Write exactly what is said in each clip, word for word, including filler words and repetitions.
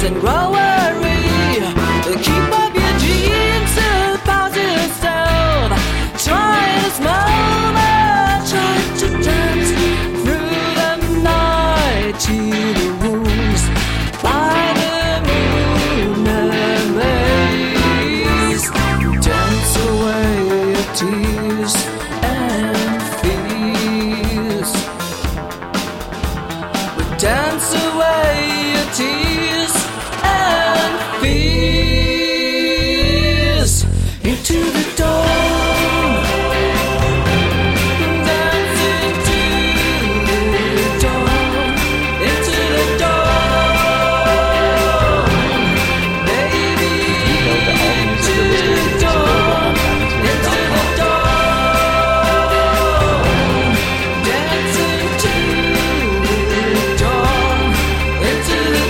and grow worry. Keep up your dreams and positive self. Try this moment, try to dance through the night to the rooms by the moon and rays. Dance away your tears and fears. Dance away your tears and fears into the dawn. Dance into the dawn, into the dawn, baby. Into the dawn, into the dawn. Dance into the dawn. Into the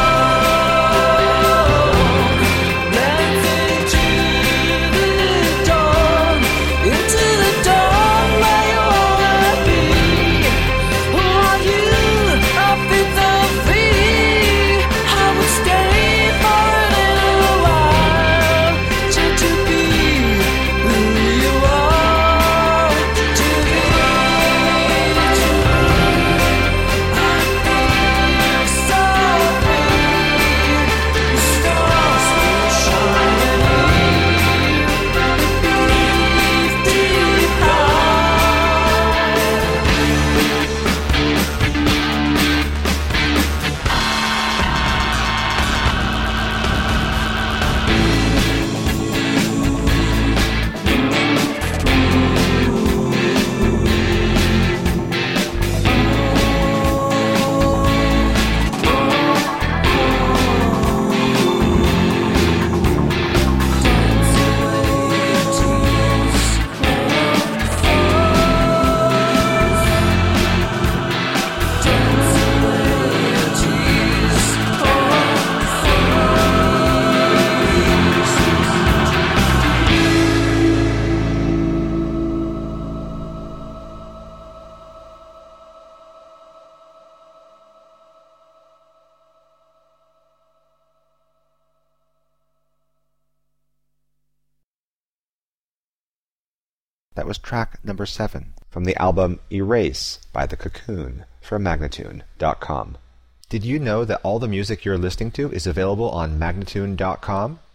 dawn, dance into the dawn, into the dawn where you wanna be. Who are you? I feel so free. I would stay for a little while, just to be who you are, to be, to be. I feel so free. The stars will shine deep That was track number seven from the album Erase by The Cocoon from Magnatune dot com. Did you know that all the music you're listening to is available on Magnatune dot com?